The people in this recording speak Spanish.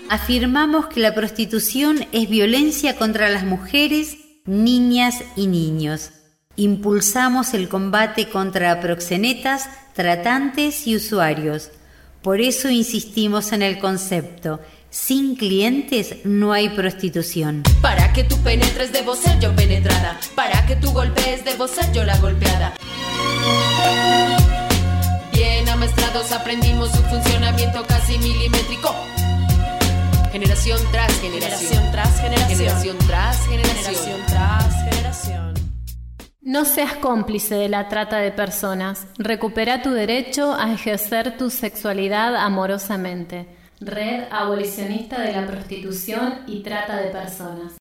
Afirmamos que la prostitución es violencia contra las mujeres, niñas y niños. Impulsamos el combate contra proxenetas, tratantes y usuarios. Por eso insistimos en el concepto: sin clientes no hay prostitución. Para que tú penetres debo ser yo penetrada. Para que tú golpees debo ser yo la golpeada. Bien amaestrados aprendimos su funcionamiento casi milimétrico. Generación tras generación. Generación tras generación. No seas cómplice de la trata de personas. Recupera tu derecho a ejercer tu sexualidad amorosamente. Red Abolicionista de la Prostitución y Trata de Personas.